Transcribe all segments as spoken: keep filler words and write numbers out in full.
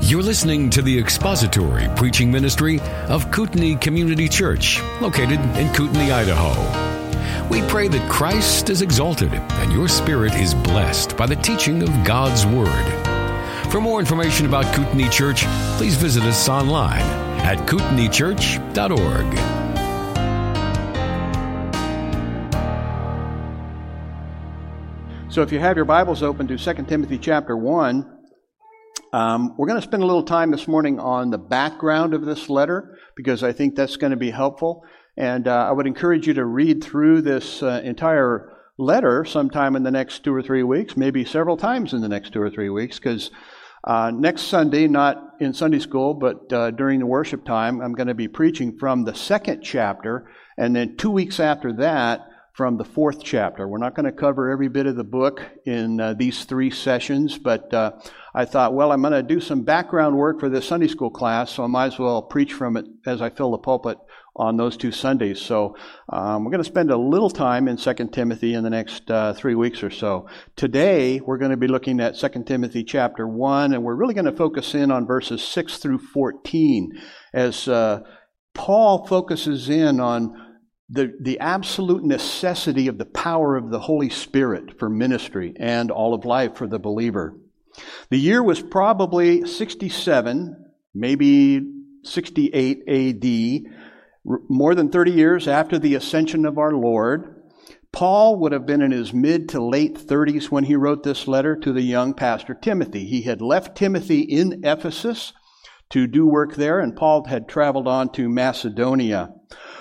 You're listening to the expository preaching ministry of Kootenai Community Church, located in Kootenai, Idaho. We pray that Christ is exalted and your spirit is blessed by the teaching of God's Word. For more information about Kootenai Church, please visit us online at kootenai church dot org. So if you have your Bibles open to Second Timothy chapter one, um, we're going to spend a little time this morning on the background of this letter, because I think that's going to be helpful. And uh, I would encourage you to read through this uh, entire letter sometime in the next two or three weeks, maybe several times in the next two or three weeks, because uh, next Sunday, not in Sunday school, but uh, during the worship time, I'm going to be preaching from the second chapter, and then two weeks after that, from the fourth chapter. We're not going to cover every bit of the book in uh, these three sessions, but uh, I thought, well, I'm going to do some background work for this Sunday school class, so I might as well preach from it as I fill the pulpit on those two Sundays. So um, we're going to spend a little time in Second Timothy in the next uh, three weeks or so. Today, we're going to be looking at Second Timothy chapter one, and we're really going to focus in on verses six through fourteen as uh, Paul focuses in on The, the absolute necessity of the power of the Holy Spirit for ministry and all of life for the believer. The year was probably sixty-seven, maybe sixty-eight A D, more than thirty years after the ascension of our Lord. Paul would have been in his mid to late thirties when he wrote this letter to the young pastor Timothy. He had left Timothy in Ephesus to do work there, and Paul had traveled on to Macedonia.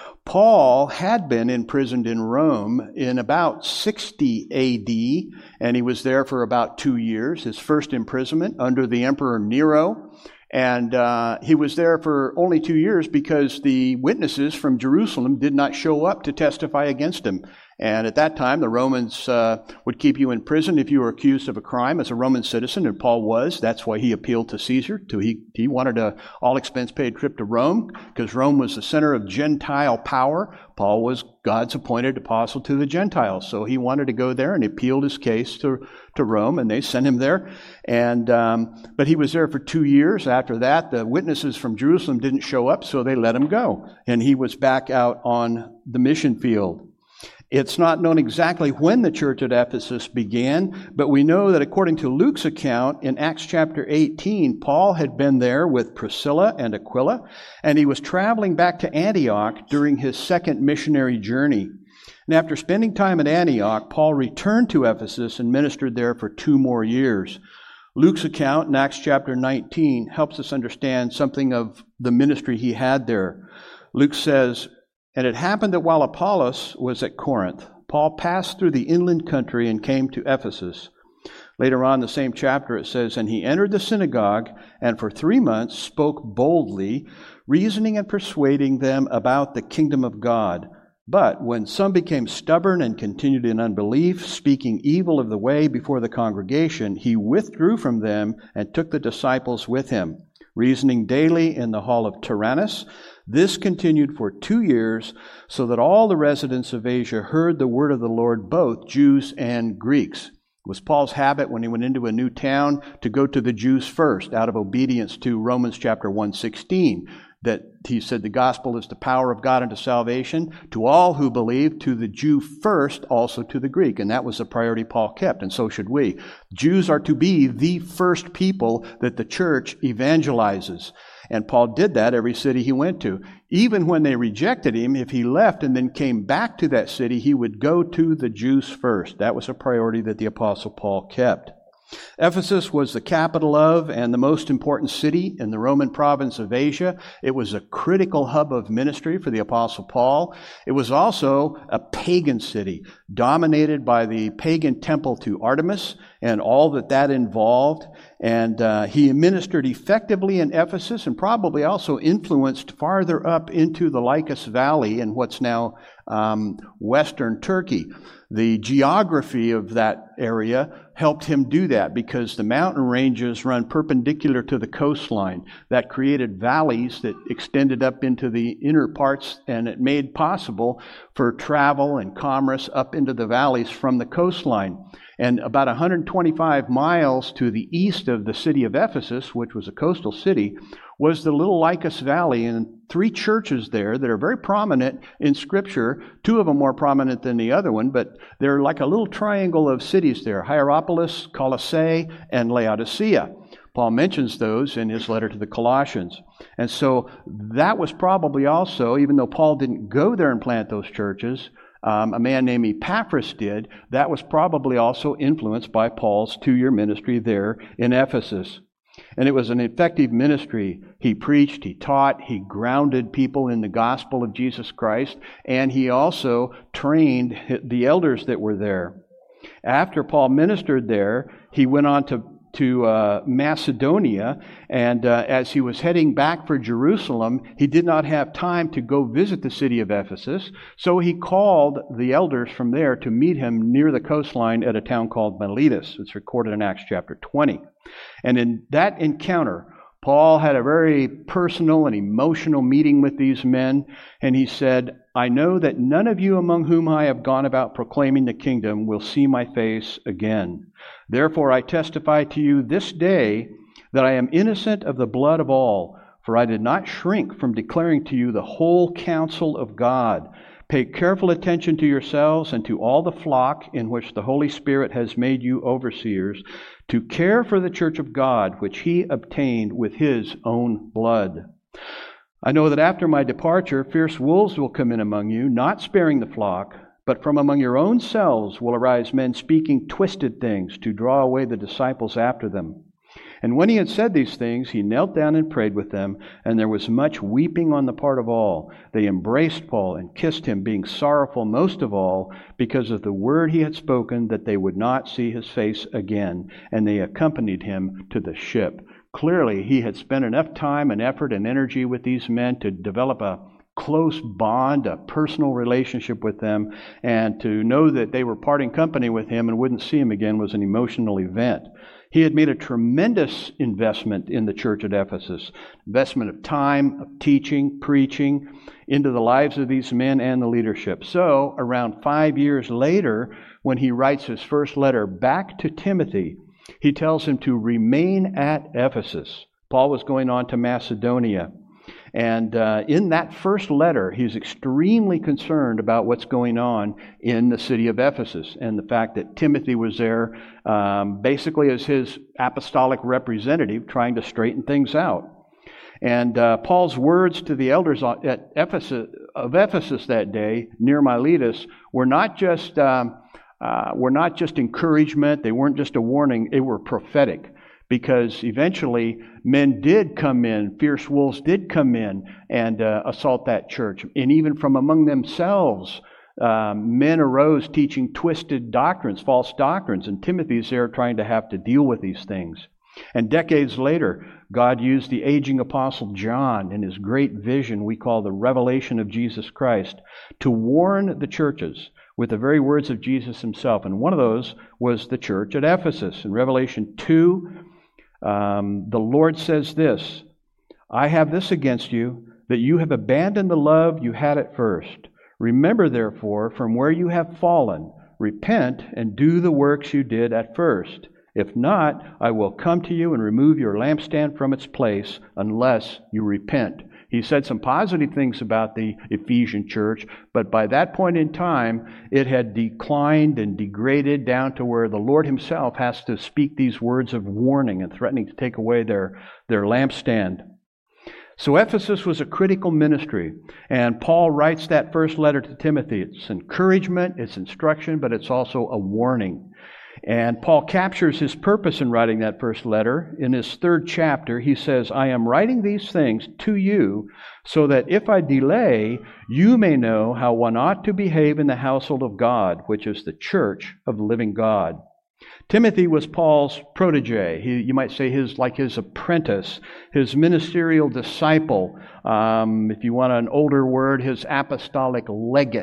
Paul had been imprisoned in Rome in about sixty A D, and he was there for about two years, his first imprisonment under the Emperor Nero. And uh, he was there for only two years because the witnesses from Jerusalem did not show up to testify against him. And at that time, the Romans uh, would keep you in prison if you were accused of a crime as a Roman citizen, and Paul was. That's why he appealed to Caesar. To, he, he wanted a all-expense-paid trip to Rome, because Rome was the center of Gentile power. Paul was God's appointed apostle to the Gentiles, so he wanted to go there, and he appealed his case to, to Rome, and they sent him there. And um, but he was there for two years. After that, the witnesses from Jerusalem didn't show up, so they let him go, and he was back out on the mission field. It's not known exactly when the church at Ephesus began, but we know that according to Luke's account in Acts chapter eighteen, Paul had been there with Priscilla and Aquila, and he was traveling back to Antioch during his second missionary journey. And after spending time at Antioch, Paul returned to Ephesus and ministered there for two more years. Luke's account in Acts chapter nineteen helps us understand something of the ministry he had there. Luke says, "And it happened that while Apollos was at Corinth, Paul passed through the inland country and came to Ephesus." Later on in the same chapter it says, "And he entered the synagogue and for three months spoke boldly, reasoning and persuading them about the kingdom of God. But when some became stubborn and continued in unbelief, speaking evil of the way before the congregation, he withdrew from them and took the disciples with him, reasoning daily in the hall of Tyrannus. This continued for two years, so that all the residents of Asia heard the word of the Lord, both Jews and Greeks." It was Paul's habit when he went into a new town to go to the Jews first, out of obedience to Romans chapter one sixteen, that he said the gospel is the power of God unto salvation to all who believe, to the Jew first, also to the Greek. And that was the priority Paul kept, and so should we. Jews are to be the first people that the church evangelizes. And Paul did that every city he went to. Even when they rejected him, if he left and then came back to that city, he would go to the Jews first. That was a priority that the Apostle Paul kept. Ephesus was the capital of and the most important city in the Roman province of Asia. It was a critical hub of ministry for the Apostle Paul. It was also a pagan city, dominated by the pagan temple to Artemis and all that that involved. And uh, he ministered effectively in Ephesus and probably also influenced farther up into the Lycus Valley in what's now um, western Turkey. The geography of that area helped him do that because the mountain ranges run perpendicular to the coastline. That created valleys that extended up into the inner parts, and it made possible for travel and commerce up into the valleys from the coastline. And about one hundred twenty-five miles to the east of the city of Ephesus, which was a coastal city, was the little Lycus Valley, and three churches there that are very prominent in Scripture. Two of them more prominent than the other one, but they're like a little triangle of cities there: Hierapolis, Colossae, and Laodicea. Paul mentions those in his letter to the Colossians. And so that was probably also, even though Paul didn't go there and plant those churches, Um, a man named Epaphras did. That was probably also influenced by Paul's two-year ministry there in Ephesus. And it was an effective ministry. He preached, he taught, he grounded people in the gospel of Jesus Christ, and he also trained the elders that were there. After Paul ministered there, he went on to to uh, Macedonia, and uh, as he was heading back for Jerusalem, he did not have time to go visit the city of Ephesus, so he called the elders from there to meet him near the coastline at a town called Miletus. It's recorded in Acts chapter twenty. And in that encounter, Paul had a very personal and emotional meeting with these men, and he said, "I know that none of you among whom I have gone about proclaiming the kingdom will see my face again. Therefore I testify to you this day that I am innocent of the blood of all, for I did not shrink from declaring to you the whole counsel of God. Pay careful attention to yourselves and to all the flock in which the Holy Spirit has made you overseers, to care for the church of God, which he obtained with his own blood. I know that after my departure, fierce wolves will come in among you, not sparing the flock, but from among your own selves will arise men speaking twisted things to draw away the disciples after them." And when he had said these things, he knelt down and prayed with them, and there was much weeping on the part of all. They embraced Paul and kissed him, being sorrowful most of all because of the word he had spoken, that they would not see his face again. And they accompanied him to the ship. Clearly, he had spent enough time and effort and energy with these men to develop a close bond, a personal relationship with them, and to know that they were parting company with him and wouldn't see him again was an emotional event. He had made a tremendous investment in the church at Ephesus, investment of time, of teaching, preaching, into the lives of these men and the leadership. So, around five years later, when he writes his first letter back to Timothy, he tells him to remain at Ephesus. Paul was going on to Macedonia. And uh, in that first letter, he's extremely concerned about what's going on in the city of Ephesus and the fact that Timothy was there um, basically as his apostolic representative trying to straighten things out. And uh, Paul's words to the elders at Ephesus, of Ephesus that day near Miletus were not just um, uh, were not just encouragement. They weren't just a warning. They were prophetic. Because eventually men did come in, fierce wolves did come in and uh, assault that church. And even from among themselves, um, men arose teaching twisted doctrines, false doctrines. And Timothy's there trying to have to deal with these things. And decades later, God used the aging apostle John in his great vision we call the revelation of Jesus Christ to warn the churches with the very words of Jesus himself. And one of those was the church at Ephesus. In Revelation two, Um, the Lord says this, "I have this against you, that you have abandoned the love you had at first. Remember, therefore, from where you have fallen, repent and do the works you did at first. If not, I will come to you and remove your lampstand from its place unless you repent." He said some positive things about the Ephesian church, but by that point in time, it had declined and degraded down to where the Lord himself has to speak these words of warning and threatening to take away their, their lampstand. So Ephesus was a critical ministry, and Paul writes that first letter to Timothy. It's encouragement, it's instruction, but it's also a warning. And Paul captures his purpose in writing that first letter. In his third chapter, he says, "I am writing these things to you so that if I delay, you may know how one ought to behave in the household of God, which is the church of the living God." Timothy was Paul's protege. He, you might say his like his apprentice, his ministerial disciple. Um, if you want an older word, his apostolic legate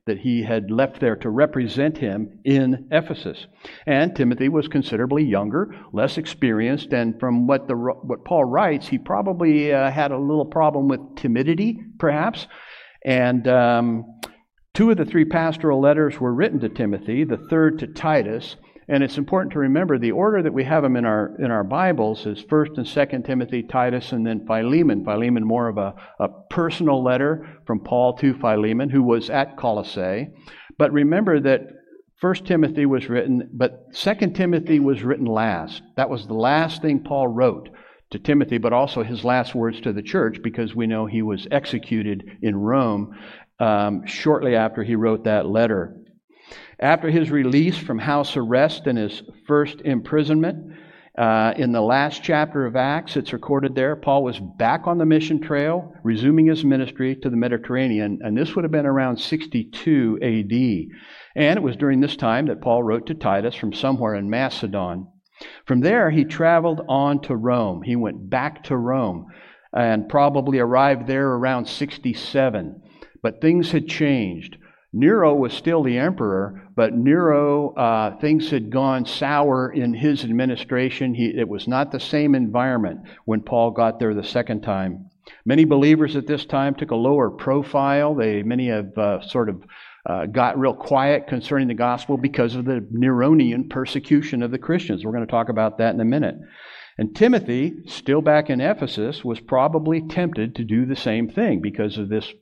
that he had left there to represent him in Ephesus. And Timothy was considerably younger, less experienced, and from what the what Paul writes, he probably uh, had a little problem with timidity, perhaps. And um, two of the three pastoral letters were written to Timothy, the third to Titus. And it's important to remember the order that we have them in our in our Bibles is First and Second Timothy, Titus, and then Philemon. Philemon, more of a, a personal letter from Paul to Philemon, who was at Colossae. But remember that First Timothy was written, but Second Timothy was written last. That was the last thing Paul wrote to Timothy, but also his last words to the church, because we know he was executed in Rome um, shortly after he wrote that letter. After his release from house arrest and his first imprisonment, uh, in the last chapter of Acts, it's recorded there, Paul was back on the mission trail, resuming his ministry to the Mediterranean, and this would have been around sixty-two A D. And it was during this time that Paul wrote to Titus from somewhere in Macedon. From there, he traveled on to Rome. He went back to Rome and probably arrived there around sixty-seven. But things had changed. Nero was still the emperor, but Nero, uh, things had gone sour in his administration. He, it was not the same environment when Paul got there the second time. Many believers at this time took a lower profile. They many have uh, sort of uh, got real quiet concerning the gospel because of the Neronian persecution of the Christians. We're going to talk about that in a minute. And Timothy, still back in Ephesus, was probably tempted to do the same thing because of this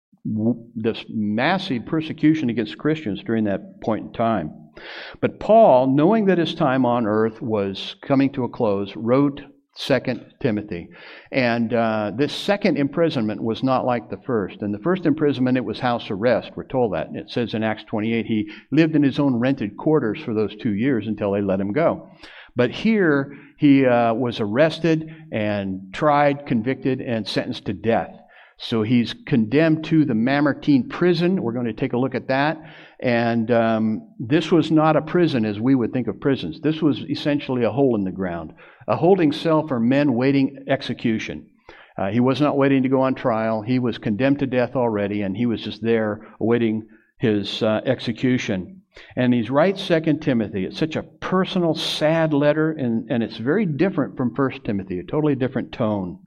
this massive persecution against Christians during that point in time. But Paul, knowing that his time on earth was coming to a close, wrote Second Timothy. And uh, this second imprisonment was not like the first. In the first imprisonment, it was house arrest. We're told that. And it says in Acts twenty-eight, he lived in his own rented quarters for those two years until they let him go. But here, he uh, was arrested and tried, convicted, and sentenced to death. So he's condemned to the Mamertine prison. We're going to take a look at that. And um, this was not a prison as we would think of prisons. This was essentially a hole in the ground, a holding cell for men waiting execution. Uh, he was not waiting to go on trial. He was condemned to death already, and he was just there awaiting his uh, execution. And he writes Second Timothy. It's such a personal, sad letter, and, and it's very different from First Timothy, a totally different tone.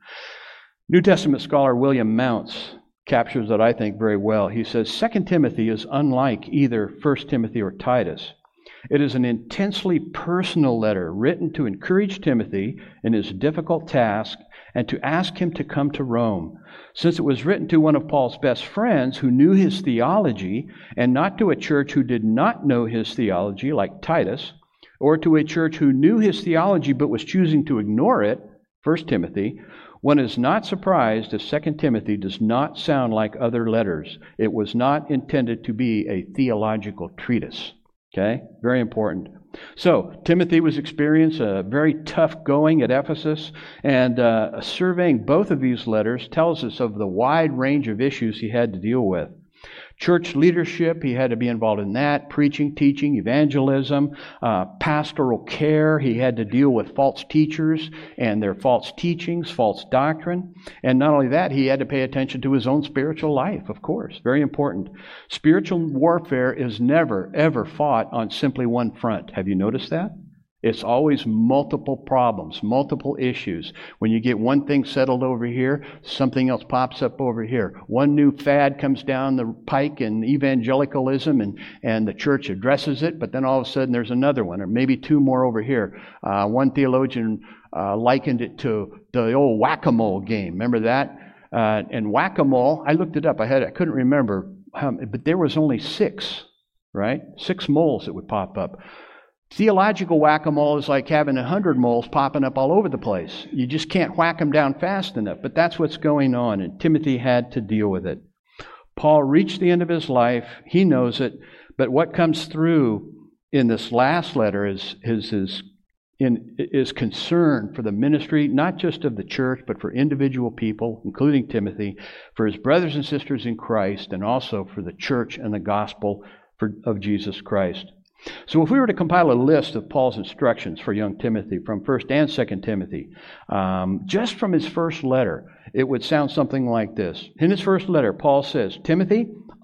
New Testament scholar William Mounce captures that, I think, very well. He says, Second Timothy is unlike either First Timothy or Titus. It is an intensely personal letter written to encourage Timothy in his difficult task and to ask him to come to Rome. Since it was written to one of Paul's best friends who knew his theology, and not to a church who did not know his theology, like Titus, or to a church who knew his theology but was choosing to ignore it, First Timothy, one is not surprised if Second Timothy does not sound like other letters. It was not intended to be a theological treatise. Okay? Very important. So, Timothy was experiencing a very tough going at Ephesus, and uh, surveying both of these letters tells us of the wide range of issues he had to deal with. Church leadership, he had to be involved in that, preaching, teaching, evangelism, uh, pastoral care. He had to deal with false teachers and their false teachings, false doctrine. And not only that, he had to pay attention to his own spiritual life, of course. Very important. Spiritual warfare is never, ever fought on simply one front. Have you noticed that? It's always multiple problems, multiple issues. When you get one thing settled over here, something else pops up over here. One new fad comes down the pike in evangelicalism, and, and the church addresses it, but then all of a sudden there's another one, or maybe two more over here. Uh, one theologian uh, likened it to the old whack-a-mole game. Remember that? Uh, and whack-a-mole, I looked it up. I had I couldn't remember, how, but there was only six, right? Six moles that would pop up. Theological whack-a-mole is like having a hundred moles popping up all over the place. You just can't whack them down fast enough. But that's what's going on, and Timothy had to deal with it. Paul reached the end of his life. He knows it. But what comes through in this last letter is his, his, in, is concern for the ministry, not just of the church, but for individual people, including Timothy, for his brothers and sisters in Christ, and also for the church and the gospel for, of Jesus Christ. So if we were to compile a list of Paul's instructions for young Timothy from First and Second Timothy, um, just from his first letter, it would sound something like this. In his first letter, Paul says, Timothy,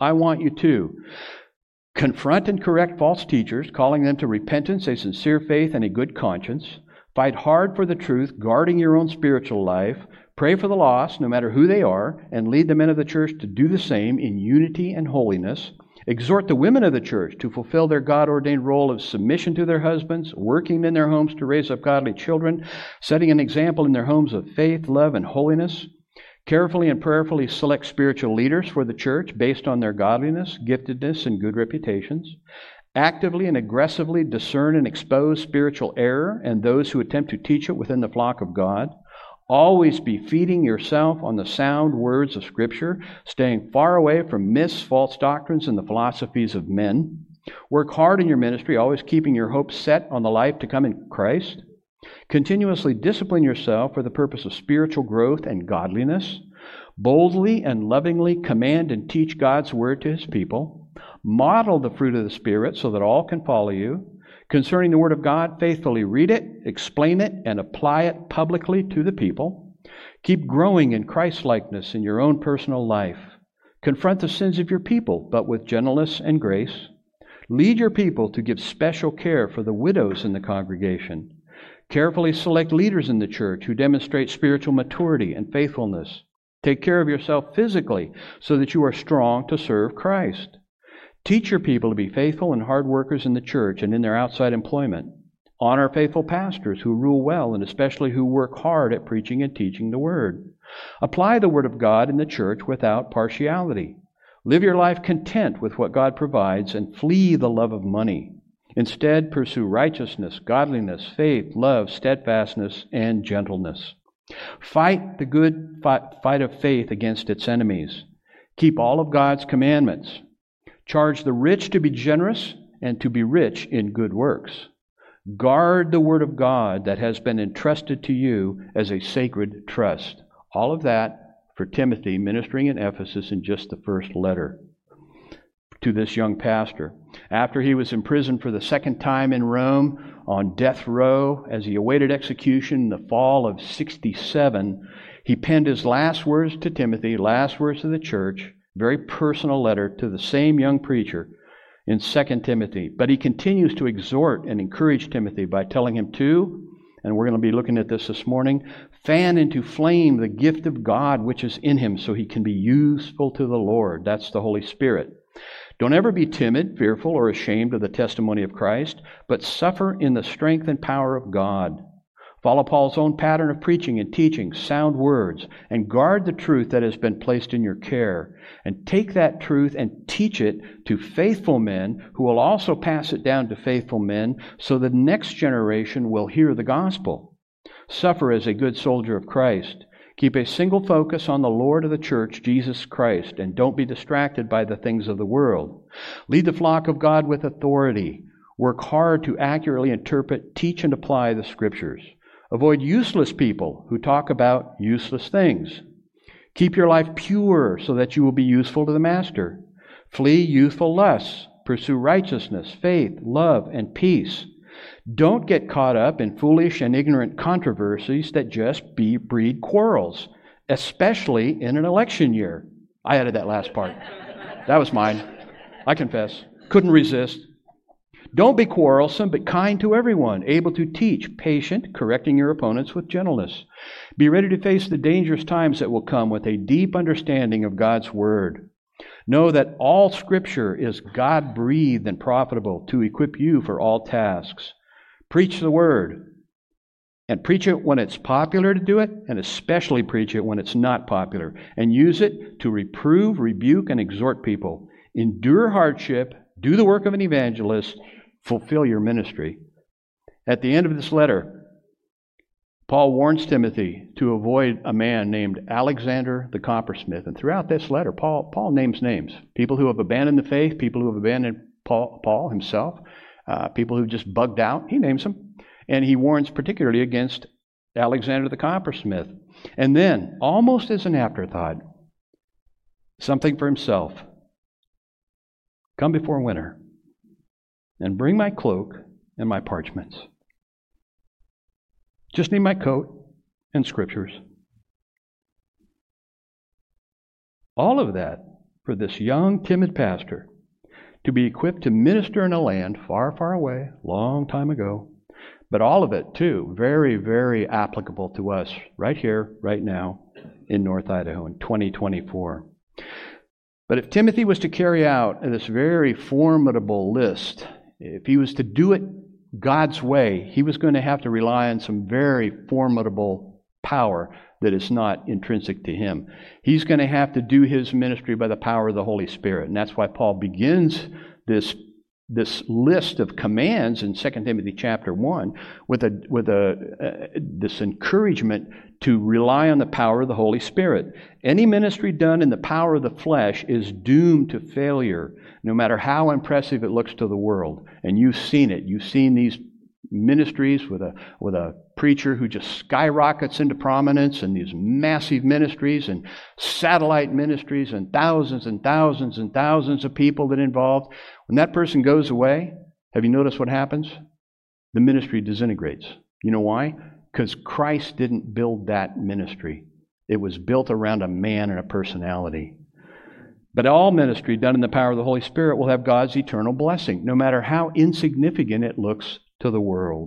I want you to confront and correct false teachers, calling them to repentance, a sincere faith, and a good conscience. Fight hard for the truth, guarding your own spiritual life. Pray for the lost, no matter who they are, and lead the men of the church to do the same in unity and holiness. Exhort the women of the church to fulfill their God-ordained role of submission to their husbands, working in their homes to raise up godly children, setting an example in their homes of faith, love, and holiness. Carefully and prayerfully select spiritual leaders for the church based on their godliness, giftedness, and good reputations. Actively and aggressively discern and expose spiritual error and those who attempt to teach it within the flock of God. Always be feeding yourself on the sound words of Scripture, staying far away from myths, false doctrines, and the philosophies of men. Work hard in your ministry, always keeping your hopes set on the life to come in Christ. Continuously discipline yourself for the purpose of spiritual growth and godliness. Boldly and lovingly command and teach God's word to His people. Model the fruit of the Spirit so that all can follow you. Concerning the Word of God, faithfully read it, explain it, and apply it publicly to the people. Keep growing in Christ-likeness in your own personal life. Confront the sins of your people, but with gentleness and grace. Lead your people to give special care for the widows in the congregation. Carefully select leaders in the church who demonstrate spiritual maturity and faithfulness. Take care of yourself physically so that you are strong to serve Christ. Teach your people to be faithful and hard workers in the church and in their outside employment. Honor faithful pastors who rule well and especially who work hard at preaching and teaching the Word. Apply the Word of God in the church without partiality. Live your life content with what God provides and flee the love of money. Instead, pursue righteousness, godliness, faith, love, steadfastness, and gentleness. Fight the good fight of faith against its enemies. Keep all of God's commandments. Charge the rich to be generous and to be rich in good works. Guard the Word of God that has been entrusted to you as a sacred trust. All of that for Timothy, ministering in Ephesus in just the first letter to this young pastor. After he was imprisoned for the second time in Rome on death row as he awaited execution in the fall of sixty-seven, he penned his last words to Timothy, last words to the church, very personal letter to the same young preacher in Second Timothy. But he continues to exhort and encourage Timothy by telling him to, and we're going to be looking at this this morning, fan into flame the gift of God which is in him so he can be useful to the Lord. That's the Holy Spirit. Don't ever be timid, fearful, or ashamed of the testimony of Christ, but suffer in the strength and power of God. Follow Paul's own pattern of preaching and teaching sound words, and guard the truth that has been placed in your care. And take that truth and teach it to faithful men who will also pass it down to faithful men so the next generation will hear the gospel. Suffer as a good soldier of Christ. Keep a single focus on the Lord of the church, Jesus Christ, and don't be distracted by the things of the world. Lead the flock of God with authority. Work hard to accurately interpret, teach, and apply the Scriptures. Avoid useless people who talk about useless things. Keep your life pure so that you will be useful to the Master. Flee youthful lusts. Pursue righteousness, faith, love, and peace. Don't get caught up in foolish and ignorant controversies that just be, breed quarrels, especially in an election year. I added that last part. That was mine. I confess. Couldn't resist. Don't be quarrelsome, but kind to everyone, able to teach, patient, correcting your opponents with gentleness. Be ready to face the dangerous times that will come with a deep understanding of God's Word. Know that all Scripture is God-breathed and profitable to equip you for all tasks. Preach the Word, and preach it when it's popular to do it, and especially preach it when it's not popular, and use it to reprove, rebuke, and exhort people. Endure hardship, do the work of an evangelist, fulfill your ministry. At the end of this letter, Paul warns Timothy to avoid a man named Alexander the coppersmith. And throughout this letter, Paul, Paul names names. People who have abandoned the faith, people who have abandoned Paul, Paul himself, uh, people who just bugged out. He names them. And he warns particularly against Alexander the coppersmith. And then, almost as an afterthought, something for himself. Come before winter, and bring my cloak and my parchments. Just need my coat and Scriptures. All of that for this young, timid pastor to be equipped to minister in a land far, far away, long time ago. But all of it, too, very, very applicable to us right here, right now, in North Idaho in twenty twenty-four. But if Timothy was to carry out this very formidable list, if he was to do it God's way, he was going to have to rely on some very formidable power that is not intrinsic to him. He's going to have to do his ministry by the power of the Holy Spirit. And that's why Paul begins this, this list of commands in Second Timothy chapter one with a with a uh, this encouragement to rely on the power of the Holy Spirit. Any ministry done in the power of the flesh is doomed to failure, no matter how impressive it looks to the world. And you've seen it. You've seen these ministries with a with a preacher who just skyrockets into prominence, and these massive ministries and satellite ministries and thousands and thousands and thousands of people that are involved. When that person goes away, have you noticed what happens? The ministry disintegrates. You know why? Because Christ didn't build that ministry. It was built around a man and a personality. But all ministry done in the power of the Holy Spirit will have God's eternal blessing, no matter how insignificant it looks to the world.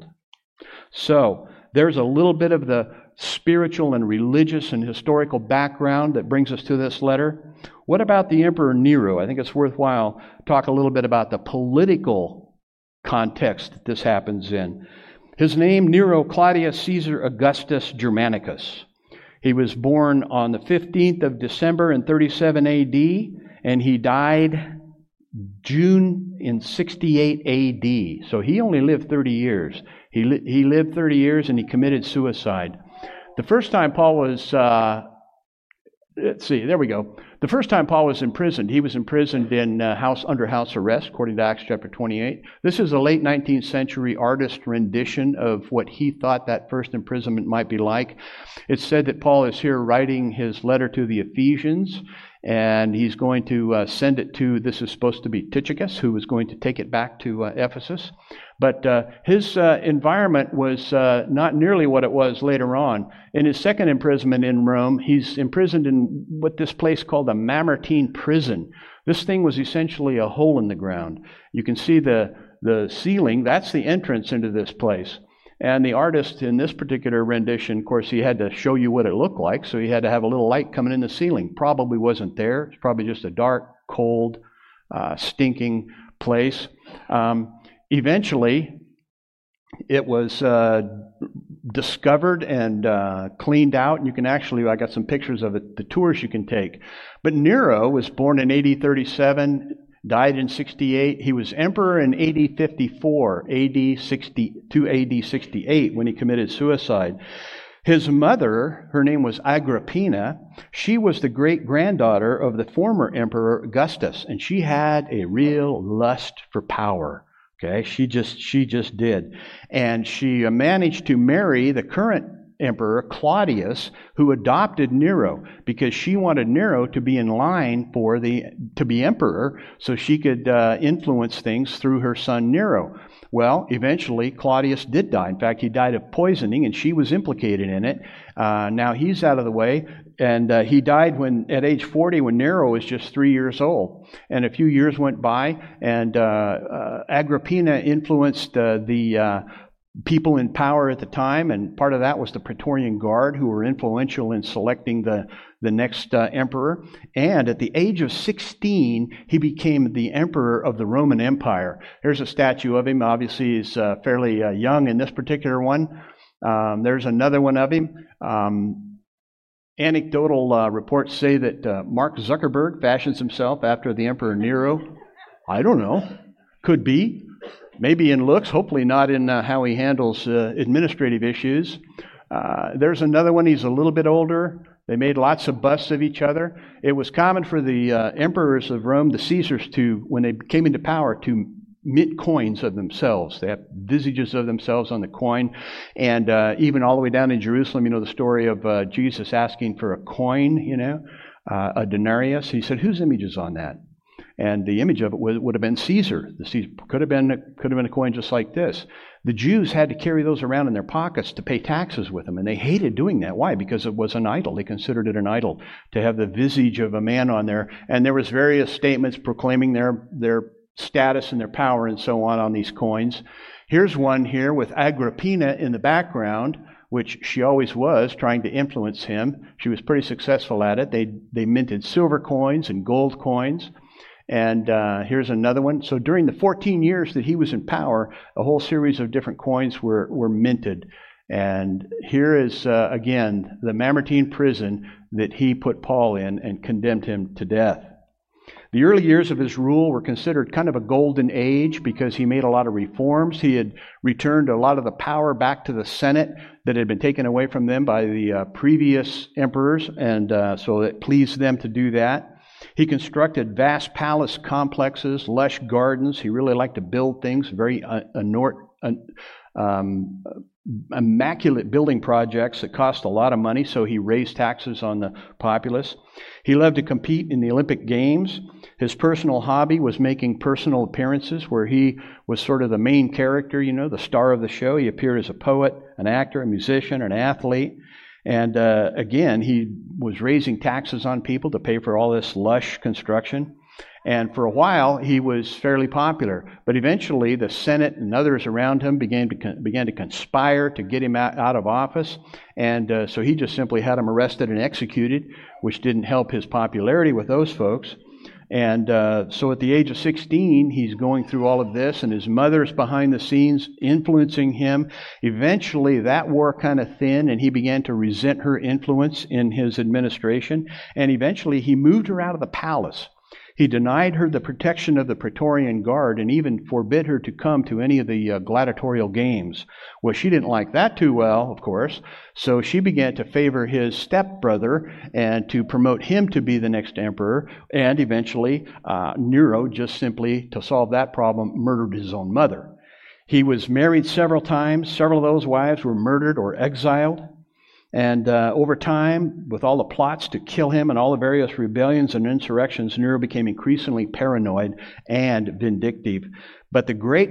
So, there's a little bit of the spiritual and religious and historical background that brings us to this letter. What about the Emperor Nero? I think it's worthwhile to talk a little bit about the political context that this happens in. His name, Nero Claudius Caesar Augustus Germanicus. He was born on the fifteenth of December in thirty-seven A D, and he died June in sixty-eight A D. So he only lived thirty years. He, li- he lived thirty years and he committed suicide. The first time Paul was, uh, let's see, there we go. The first time Paul was imprisoned, he was imprisoned in uh, house under house arrest, according to Acts chapter twenty-eight. This is a late nineteenth century artist rendition of what he thought that first imprisonment might be like. It's said that Paul is here writing his letter to the Ephesians, and he's going to uh, send it to, this is supposed to be Tychicus, who is going to take it back to uh, Ephesus. But uh, his uh, environment was uh, not nearly what it was later on. In his second imprisonment in Rome, he's imprisoned in what this place called a Mamertine prison. This thing was essentially a hole in the ground. You can see the, the ceiling. That's the entrance into this place. And the artist in this particular rendition, of course, he had to show you what it looked like, so he had to have a little light coming in the ceiling. Probably wasn't there. It's probably just a dark, cold, uh, stinking place. Um, eventually, it was uh, discovered and uh, cleaned out, and you can actually, I got some pictures of it, the tours you can take. But Nero was born in A D thirty-seven, died in sixty-eight. He was emperor in A D fifty-four, A D sixty to A D sixty-eight when he committed suicide. His mother, her name was Agrippina. She was the great-granddaughter of the former emperor Augustus, and she had a real lust for power. Okay, she just she just did. And she managed to marry the current emperor Claudius, who adopted Nero, because she wanted Nero to be in line for the to be emperor, so she could uh, influence things through her son Nero. Well, eventually Claudius did die. In fact, he died of poisoning, and she was implicated in it. Uh, now he's out of the way, and uh, he died when at age forty, when Nero was just three years old. And a few years went by, and uh, uh, Agrippina influenced uh, the uh, people in power at the time, and part of that was the Praetorian Guard, who were influential in selecting the, the next uh, emperor. And at the age of sixteen, he became the emperor of the Roman Empire. Here's a statue of him. Obviously, he's uh, fairly uh, young in this particular one. Um, there's another one of him. Um, anecdotal uh, reports say that uh, Mark Zuckerberg fashions himself after the Emperor Nero. I don't know. Could be. Maybe in looks, hopefully not in uh, how he handles uh, administrative issues. Uh, there's another one, he's a little bit older. They made lots of busts of each other. It was common for the uh, emperors of Rome, the Caesars, to, when they came into power, to mint coins of themselves. They have visages of themselves on the coin. And uh, even all the way down in Jerusalem, you know the story of uh, Jesus asking for a coin, you know, uh, a denarius. He said, whose image is on that? And the image of it would, would have been Caesar. The Caesar could have been could have been a coin just like this. The Jews had to carry those around in their pockets to pay taxes with them, and they hated doing that. Why? Because it was an idol. They considered it an idol to have the visage of a man on there. And there was various statements proclaiming their their status and their power and so on on these coins. Here's one here with Agrippina in the background, which she always was, trying to influence him. She was pretty successful at it. They they minted silver coins and gold coins. And uh, here's another one. So during the fourteen years that he was in power, a whole series of different coins were, were minted. And here is, uh, again, the Mamertine prison that he put Paul in and condemned him to death. The early years of his rule were considered kind of a golden age because he made a lot of reforms. He had returned a lot of the power back to the Senate that had been taken away from them by the uh, previous emperors, and uh, so it pleased them to do that. He constructed vast palace complexes, lush gardens. He really liked to build things, very uh, anort, uh, um, immaculate building projects that cost a lot of money, so he raised taxes on the populace. He loved to compete in the Olympic Games. His personal hobby was making personal appearances where he was sort of the main character, you know, the star of the show. He appeared as a poet, an actor, a musician, an athlete. And uh, again, he was raising taxes on people to pay for all this lush construction. And for a while, he was fairly popular. But eventually, the Senate and others around him began to con- began to conspire to get him out, out of office. And uh, so he just simply had him arrested and executed, which didn't help his popularity with those folks. And uh, so at the age of sixteen, he's going through all of this, and his mother's behind the scenes influencing him. Eventually, that wore kind of thin, and he began to resent her influence in his administration. And eventually, he moved her out of the palace. He denied her the protection of the Praetorian Guard and even forbid her to come to any of the uh, gladiatorial games. Well, she didn't like that too well, of course, so she began to favor his stepbrother and to promote him to be the next emperor, and eventually uh, Nero, just simply to solve that problem, murdered his own mother. He was married several times. Several of those wives were murdered or exiled. And uh, over time, with all the plots to kill him and all the various rebellions and insurrections, Nero became increasingly paranoid and vindictive. But the great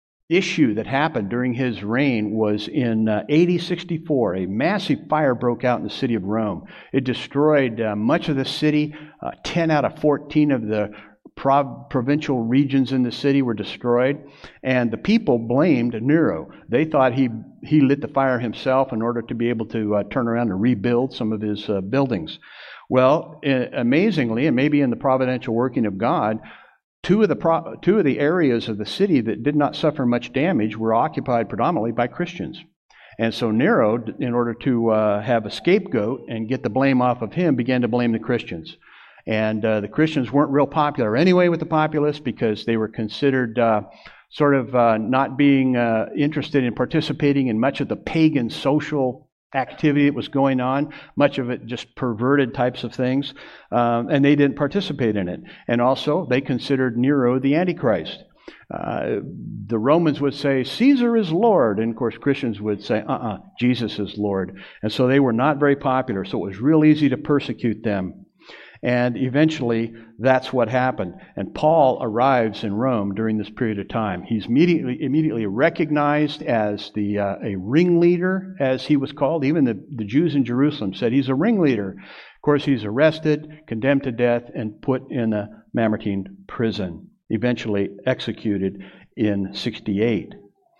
issue that happened during his reign was in uh, A D sixty-four. A massive fire broke out in the city of Rome. It destroyed uh, much of the city. Uh, ten out of fourteen of the Prov- provincial regions in the city were destroyed, and the people blamed Nero. They thought he he lit the fire himself in order to be able to uh, turn around and rebuild some of his uh, buildings. Well, uh, amazingly, and maybe in the providential working of God, two of the pro- two of the areas of the city that did not suffer much damage were occupied predominantly by Christians. And so Nero, in order to uh, have a scapegoat and get the blame off of him, began to blame the Christians. And uh, the Christians weren't real popular anyway with the populace because they were considered uh, sort of uh, not being uh, interested in participating in much of the pagan social activity that was going on, much of it just perverted types of things, um, and they didn't participate in it. And also, they considered Nero the Antichrist. Uh, the Romans would say, Caesar is Lord, and of course Christians would say, uh-uh, Jesus is Lord. And so they were not very popular, so it was real easy to persecute them. And eventually, that's what happened. And Paul arrives in Rome during this period of time. He's immediately immediately recognized as the uh, a ringleader, as he was called. Even the, the Jews in Jerusalem said he's a ringleader. Of course, he's arrested, condemned to death, and put in a Mamertine prison, eventually executed in sixty-eight.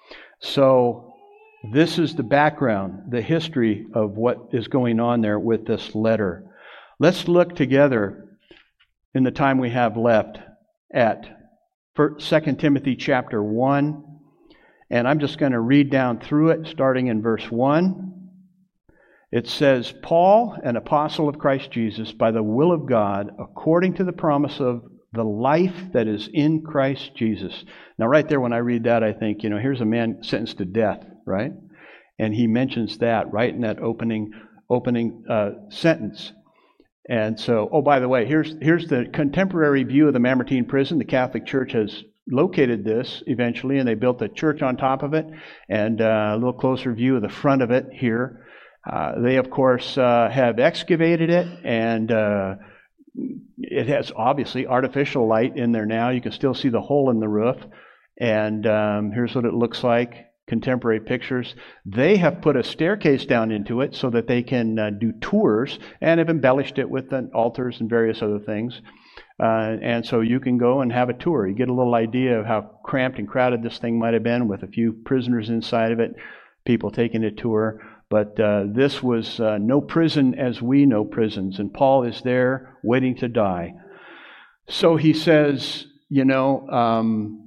So this is the background, the history of what is going on there with this letter. Let's look together in the time we have left at Second Timothy chapter one. And I'm just going to read down through it, starting in verse one. It says, Paul, an apostle of Christ Jesus, by the will of God, according to the promise of the life that is in Christ Jesus. Now, right there, when I read that, I think, you know, here's a man sentenced to death, right? And he mentions that right in that opening opening uh, sentence. And so, oh, by the way, here's here's the contemporary view of the Mamertine prison. The Catholic Church has located this eventually, and they built a church on top of it, and uh, a little closer view of the front of it here. Uh, they, of course, uh, have excavated it and uh, it has obviously artificial light in there now. You can still see the hole in the roof. And um, here's what it looks like. Contemporary pictures. They have put a staircase down into it so that they can uh, do tours, and have embellished it with uh, altars and various other things. Uh, and so you can go and have a tour. You get a little idea of how cramped and crowded this thing might have been with a few prisoners inside of it, people taking a tour. But uh, this was uh, no prison as we know prisons, and Paul is there waiting to die. So he says, you know, um,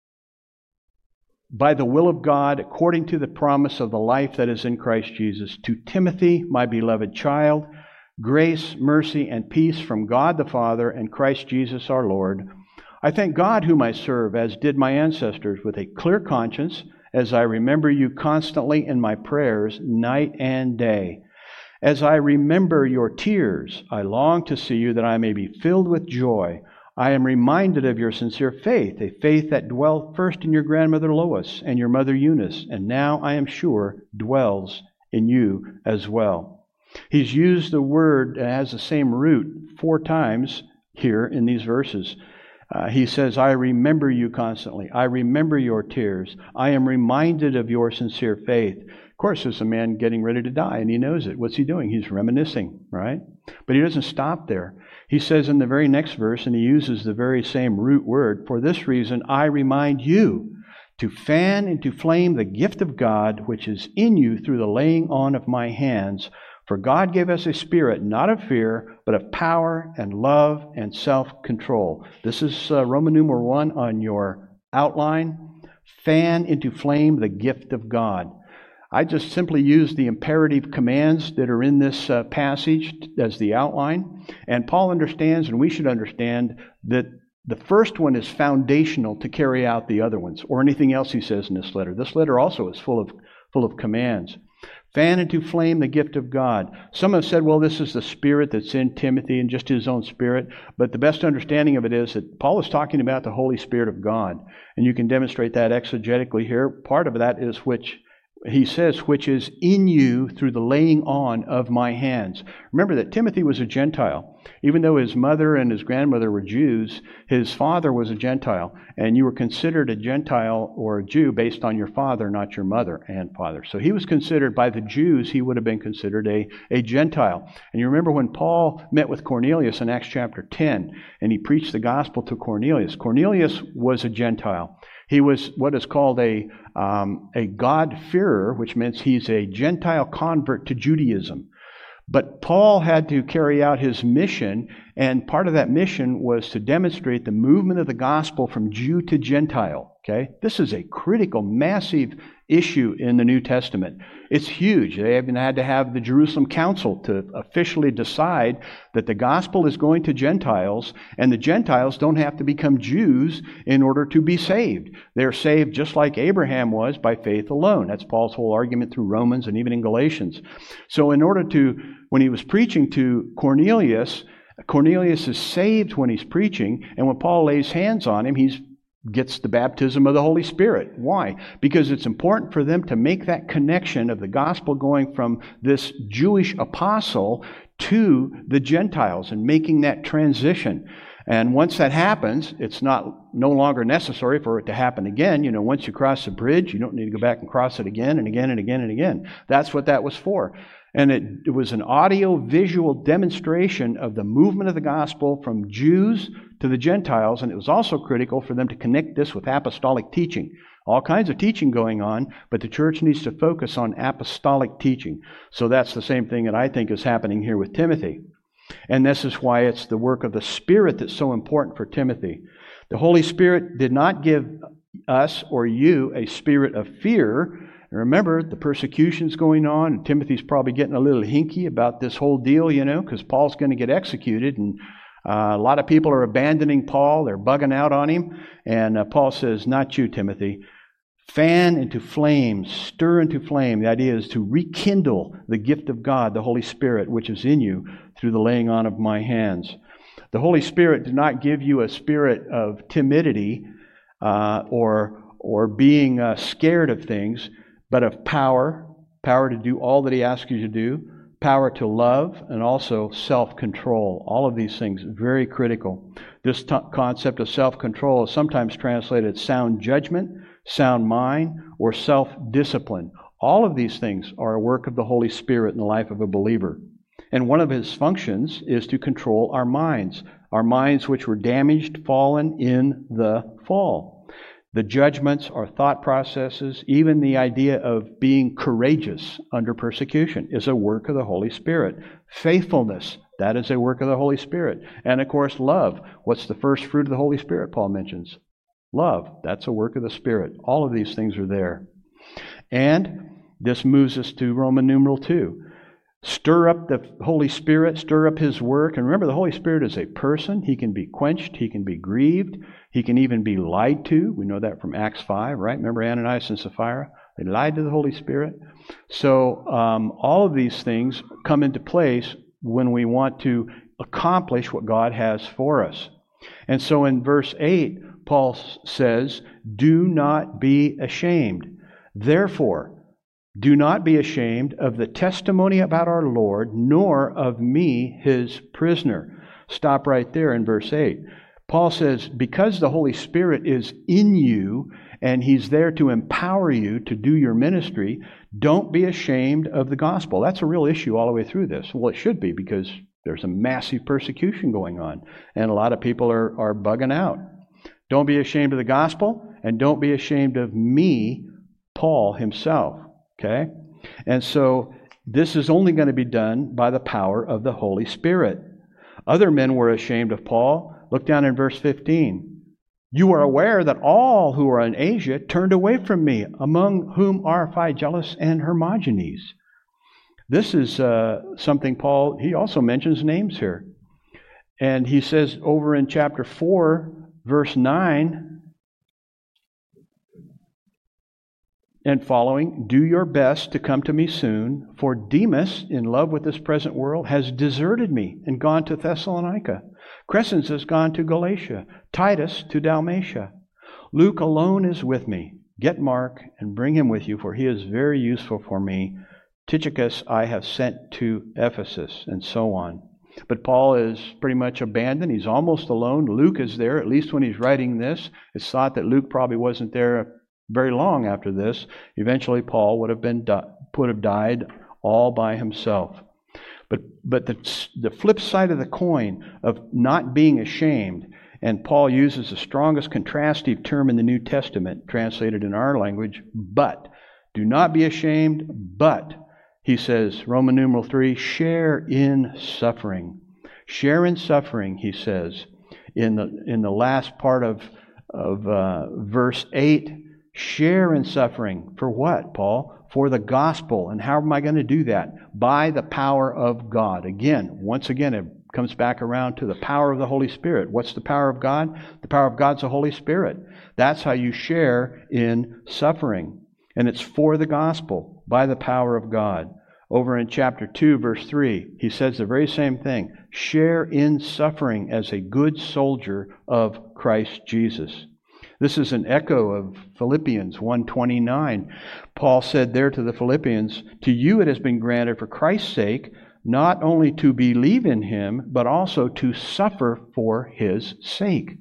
by the will of God, according to the promise of the life that is in Christ Jesus, to Timothy, my beloved child, grace, mercy, and peace from God the Father and Christ Jesus our Lord. I thank God whom I serve, as did my ancestors, with a clear conscience, as I remember you constantly in my prayers, night and day. As I remember your tears, I long to see you that I may be filled with joy. I am reminded of your sincere faith, a faith that dwelt first in your grandmother Lois and your mother Eunice, and now I am sure dwells in you as well. He's used the word that has the same root four times here in these verses. Uh, he says, I remember you constantly. I remember your tears. I am reminded of your sincere faith. Of course, there's a man getting ready to die, and he knows it. What's he doing? He's reminiscing, right? But he doesn't stop there. He says in the very next verse, and he uses the very same root word, for this reason I remind you to fan into flame the gift of God which is in you through the laying on of my hands. For God gave us a spirit, not of fear, but of power and love and self-control. This is uh, Roman numeral one on your outline. Fan into flame the gift of God. I just simply use the imperative commands that are in this uh, passage as the outline. And Paul understands, and we should understand, that the first one is foundational to carry out the other ones, or anything else he says in this letter. This letter also is full of full of commands. Fan into flame the gift of God. Some have said, well, this is the spirit that's in Timothy and just his own spirit. But the best understanding of it is that Paul is talking about the Holy Spirit of God. And you can demonstrate that exegetically here. Part of that is which he says, which is in you through the laying on of my hands. Remember that Timothy was a Gentile. Even though his mother and his grandmother were Jews, his father was a Gentile. And you were considered a Gentile or a Jew based on your father, not your mother and father. So he was considered, by the Jews, he would have been considered a, a Gentile. And you remember when Paul met with Cornelius in Acts chapter ten, and he preached the gospel to Cornelius. Cornelius was a Gentile. He was what is called a um, a God-fearer, which means he's a Gentile convert to Judaism. But Paul had to carry out his mission, and part of that mission was to demonstrate the movement of the gospel from Jew to Gentile. Okay, this is a critical, massive issue in the New Testament. It's huge. They even had to have the Jerusalem Council to officially decide that the gospel is going to Gentiles, and the Gentiles don't have to become Jews in order to be saved. They're saved just like Abraham was, by faith alone. That's Paul's whole argument through Romans and even in Galatians. So in order to, when he was preaching to Cornelius, Cornelius is saved when he's preaching, and when Paul lays hands on him, he's gets the baptism of the Holy Spirit. Why? Because it's important for them to make that connection of the gospel going from this Jewish apostle to the Gentiles and making that transition. And once that happens, it's not no longer necessary for it to happen again. You know, once you cross the bridge, you don't need to go back and cross it again and again and again and again. That's what that was for. And it, it was an audio-visual demonstration of the movement of the gospel from Jews to the Gentiles, and it was also critical for them to connect this with apostolic teaching. All kinds of teaching going on, but the church needs to focus on apostolic teaching. So that's the same thing that I think is happening here with Timothy. And this is why it's the work of the Spirit that's so important for Timothy. The Holy Spirit did not give us or you a spirit of fear. Remember, the persecution's going on, and Timothy's probably getting a little hinky about this whole deal, you know, because Paul's going to get executed, and uh, a lot of people are abandoning Paul. They're bugging out on him. And uh, Paul says, not you, Timothy. Fan into flame, stir into flame. The idea is to rekindle the gift of God, the Holy Spirit, which is in you through the laying on of my hands. The Holy Spirit did not give you a spirit of timidity uh, or, or being uh, scared of things, but of power, power to do all that He asks you to do, power to love, and also self-control. All of these things very critical. This t- concept of self-control is sometimes translated sound judgment, sound mind, or self-discipline. All of these things are a work of the Holy Spirit in the life of a believer. And one of his functions is to control our minds, our minds which were damaged, fallen in the fall. The judgments, our thought processes, even the idea of being courageous under persecution is a work of the Holy Spirit. Faithfulness, that is a work of the Holy Spirit. And of course, love. What's the first fruit of the Holy Spirit, Paul mentions? Love. That's a work of the Spirit. All of these things are there. And this moves us to Roman numeral two. Stir up the Holy Spirit, stir up His work. And remember, the Holy Spirit is a person. He can be quenched. He can be grieved. He can even be lied to. We know that from Acts five, right? Remember Ananias and Sapphira? They lied to the Holy Spirit. So um, all of these things come into place when we want to accomplish what God has for us. And so in verse eight, Paul says, do not be ashamed. Therefore, do not be ashamed of the testimony about our Lord, nor of me, His prisoner. Stop right there in verse eight. Paul says, because the Holy Spirit is in you, and He's there to empower you to do your ministry, don't be ashamed of the gospel. That's a real issue all the way through this. Well, it should be, because there's a massive persecution going on, and a lot of people are, are bugging out. Don't be ashamed of the gospel, and don't be ashamed of me, Paul himself. Okay? And so this is only going to be done by the power of the Holy Spirit. Other men were ashamed of Paul. Look down in verse fifteen. You are aware that all who are in Asia turned away from me, among whom are Phygellus and Hermogenes. This is uh, something Paul, he also mentions names here. And he says over in chapter four, verse nine, and following, do your best to come to me soon, for Demas, in love with this present world, has deserted me and gone to Thessalonica. Crescens has gone to Galatia, Titus to Dalmatia. Luke alone is with me. Get Mark and bring him with you, for he is very useful for me. Tychicus I have sent to Ephesus, and so on. But Paul is pretty much abandoned. He's almost alone. Luke is there, at least when he's writing this. It's thought that Luke probably wasn't there very long after this. Eventually, Paul would have been di- would have died all by himself. But but the the flip side of the coin of not being ashamed, and Paul uses the strongest contrastive term in the New Testament, translated in our language, but. Do not be ashamed, but, he says, Roman numeral three, share in suffering. Share in suffering, he says, in the in the last part of, of uh, verse eight. Share in suffering. For what, Paul? For the gospel. And how am I going to do that? By the power of God. Again, once again, it comes back around to the power of the Holy Spirit. What's the power of God? The power of God's the Holy Spirit. That's how you share in suffering. And it's for the gospel, by the power of God. Over in chapter two, verse three, he says the very same thing. Share in suffering as a good soldier of Christ Jesus. This is an echo of Philippians one twenty-nine. Paul said there to the Philippians, to you it has been granted for Christ's sake, not only to believe in Him, but also to suffer for His sake.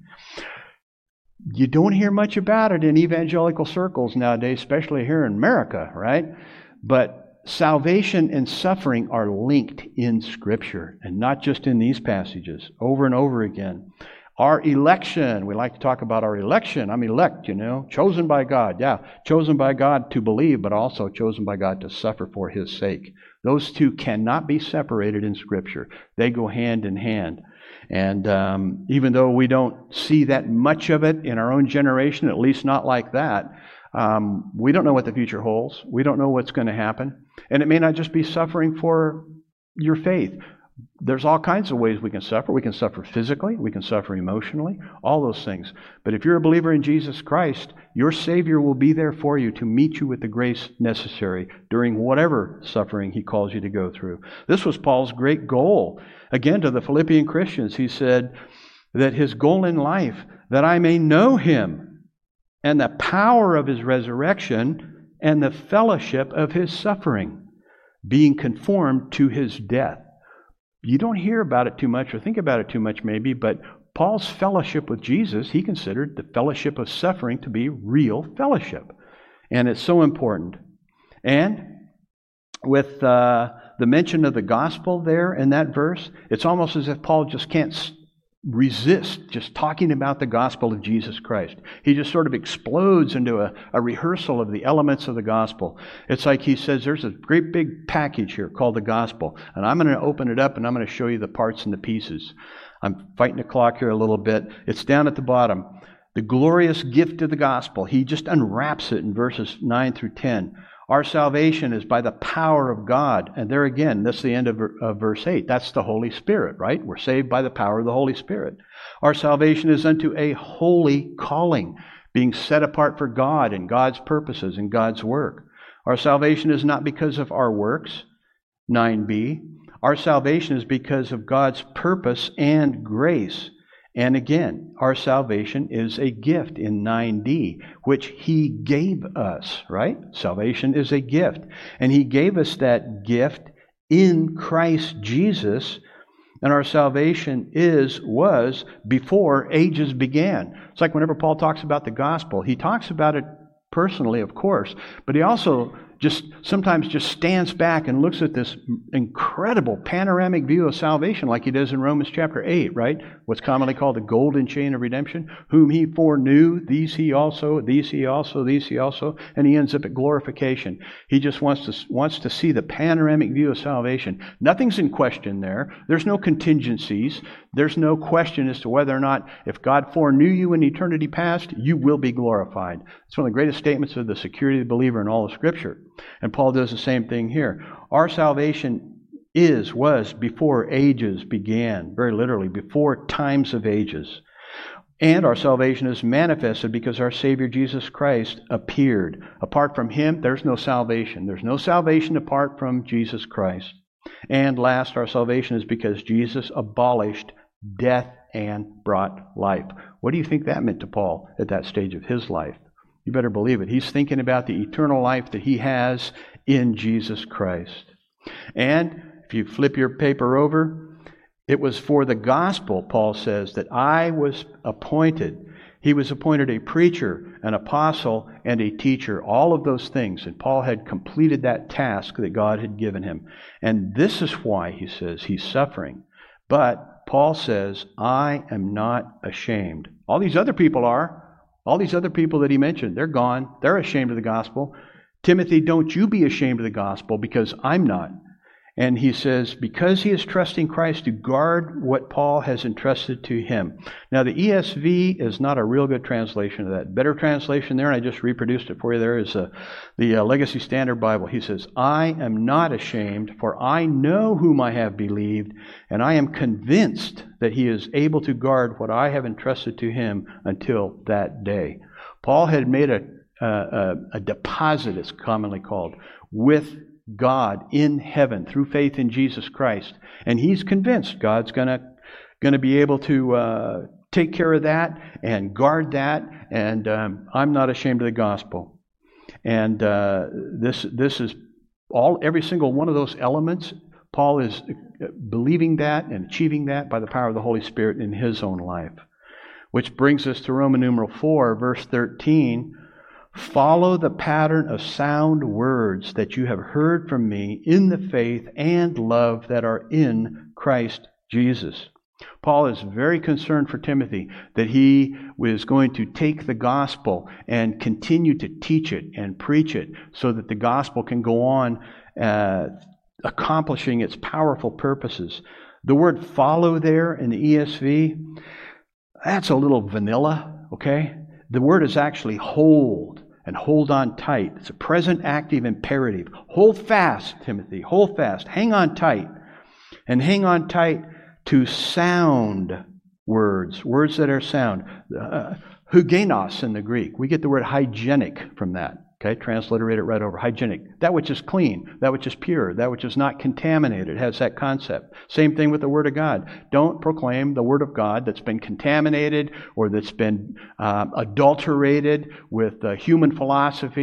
You don't hear much about it in evangelical circles nowadays, especially here in America, right? But salvation and suffering are linked in Scripture, and not just in these passages, over and over again. Our election, we like to talk about our election. I'm elect, you know, chosen by God. Yeah, chosen by God to believe, but also chosen by God to suffer for His sake. Those two cannot be separated in Scripture. They go hand in hand. And um, even though we don't see that much of it in our own generation, at least not like that, um, we don't know what the future holds. We don't know what's going to happen. And it may not just be suffering for your faith. There's all kinds of ways we can suffer. We can suffer physically. We can suffer emotionally. All those things. But if you're a believer in Jesus Christ, your Savior will be there for you to meet you with the grace necessary during whatever suffering He calls you to go through. This was Paul's great goal. Again, to the Philippian Christians, he said that his goal in life, that I may know Him and the power of His resurrection and the fellowship of His suffering. being conformed to his death. You don't hear about it too much or think about it too much maybe, but Paul's fellowship with Jesus, he considered the fellowship of suffering to be real fellowship. And it's so important. And with uh, the mention of the gospel there in that verse, it's almost as if Paul just can't resist just talking about the gospel of Jesus Christ. He just sort of explodes into a, a rehearsal of the elements of the gospel. It's like he says, there's a great big package here called the gospel, and I'm going to open it up and I'm going to show you the parts and the pieces. I'm fighting the clock here a little bit. It's down at the bottom. The glorious gift of the gospel. He just unwraps it in verses nine through ten. Our salvation is by the power of God. And there again, that's the end of, of verse eight. That's the Holy Spirit, right? We're saved by the power of the Holy Spirit. Our salvation is unto a holy calling, being set apart for God and God's purposes and God's work. Our salvation is not because of our works, nine b. Our salvation is because of God's purpose and grace. And again, our salvation is a gift in nine d, which He gave us, right? Salvation is a gift. And He gave us that gift in Christ Jesus. And our salvation is, was, before ages began. It's like whenever Paul talks about the gospel, he talks about it personally, of course, but he also just sometimes just stands back and looks at this incredible panoramic view of salvation like he does in Romans chapter eight, right? What's commonly called the golden chain of redemption. Whom he foreknew, these he also, these he also, these he also, and he ends up at glorification. He just wants to wants to see the panoramic view of salvation. Nothing's in question there. There's no contingencies. There's no question as to whether or not if God foreknew you in eternity past, you will be glorified. It's one of the greatest statements of the security of the believer in all of Scripture. And Paul does the same thing here. Our salvation is, was, before ages began. Very literally, before times of ages. And our salvation is manifested because our Savior Jesus Christ appeared. Apart from Him, there's no salvation. There's no salvation apart from Jesus Christ. And last, our salvation is because Jesus abolished death and brought life. What do you think that meant to Paul at that stage of his life? You better believe it. He's thinking about the eternal life that he has in Jesus Christ. And if you flip your paper over, it was for the gospel, Paul says, that I was appointed. He was appointed a preacher, an apostle, and a teacher. All of those things. And Paul had completed that task that God had given him. And this is why, he says, he's suffering. But Paul says, I am not ashamed. All these other people are. All these other people that he mentioned, they're gone. They're ashamed of the gospel. Timothy, don't you be ashamed of the gospel, because I'm not. And he says, because he is trusting Christ to guard what Paul has entrusted to him. Now, the E S V is not a real good translation of that. Better translation there, and I just reproduced it for you there, is uh, the uh, Legacy Standard Bible. He says, I am not ashamed, for I know whom I have believed, and I am convinced that he is able to guard what I have entrusted to him until that day. Paul had made a, a, a deposit, it's commonly called, with God in heaven through faith in Jesus Christ. And he's convinced God's going to going to be able to uh, take care of that and guard that. And um, I'm not ashamed of the gospel. And uh, this this is all every single one of those elements. Paul is believing that and achieving that by the power of the Holy Spirit in his own life. Which brings us to Roman numeral four, verse thirteen. Follow the pattern of sound words that you have heard from me in the faith and love that are in Christ Jesus. Paul is very concerned for Timothy that he was going to take the gospel and continue to teach it and preach it so that the gospel can go on uh, accomplishing its powerful purposes. The word follow there in the E S V, that's a little vanilla, okay? The word is actually hold, and hold on tight. It's a present active imperative. Hold fast, Timothy. Hold fast. Hang on tight. And hang on tight to sound words, words that are sound. Uh, hugenos in the Greek. We get the word hygienic from that. Okay, transliterate it right over. Hygienic. That which is clean, that which is pure, that which is not contaminated. It has that concept. Same thing with the Word of God. Don't proclaim the Word of God that's been contaminated or that's been uh, adulterated with uh, human philosophy.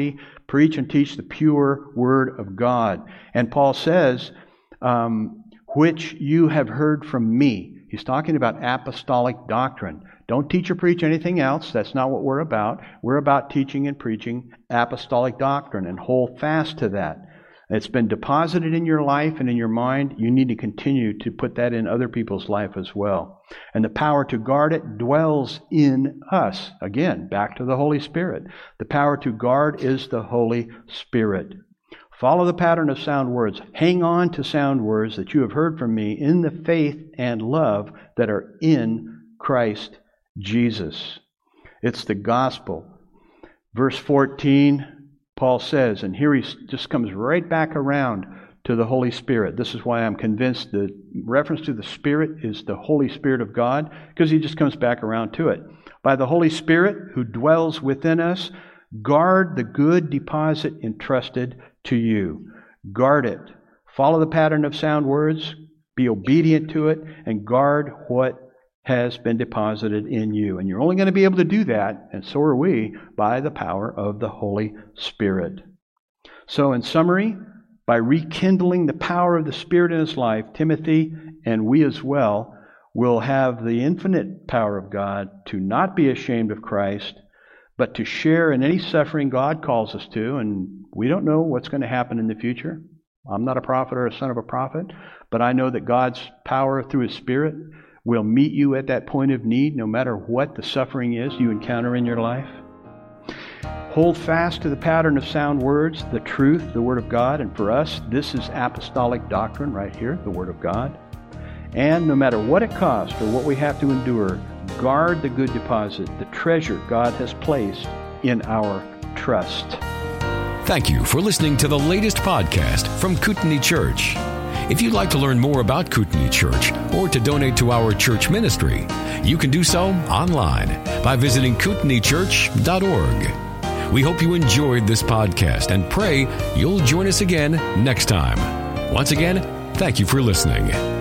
Preach and teach the pure word of God. And Paul says, um, which you have heard from me. He's talking about apostolic doctrine. Don't teach or preach anything else. That's not what we're about. We're about teaching and preaching apostolic doctrine, and hold fast to that. It's been deposited in your life and in your mind. You need to continue to put that in other people's life as well. And the power to guard it dwells in us. Again, back to the Holy Spirit. The power to guard is the Holy Spirit. Follow the pattern of sound words. Hang on to sound words that you have heard from me in the faith and love that are in Christ Jesus. It's the gospel. Verse fourteen, Paul says, and here he just comes right back around to the Holy Spirit. This is why I'm convinced the reference to the Spirit is the Holy Spirit of God, because he just comes back around to it. By the Holy Spirit who dwells within us, guard the good deposit entrusted to you. Guard it. Follow the pattern of sound words. Be obedient to it, and guard what has been deposited in you. And you're only going to be able to do that, and so are we, by the power of the Holy Spirit. So in summary, by rekindling the power of the Spirit in his life, Timothy and we as well will have the infinite power of God to not be ashamed of Christ, but to share in any suffering God calls us to. And we don't know what's going to happen in the future. I'm not a prophet or a son of a prophet, but I know that God's power through his Spirit will meet you at that point of need, no matter what the suffering is you encounter in your life. Hold fast to the pattern of sound words, the truth, the Word of God. And for us, this is apostolic doctrine right here, the Word of God. And no matter what it costs or what we have to endure, guard the good deposit, the treasure God has placed in our trust. Thank you for listening to the latest podcast from Kootenai Church. If you'd like to learn more about Kootenai Church or to donate to our church ministry, you can do so online by visiting kootenai church dot org. We hope you enjoyed this podcast and pray you'll join us again next time. Once again, thank you for listening.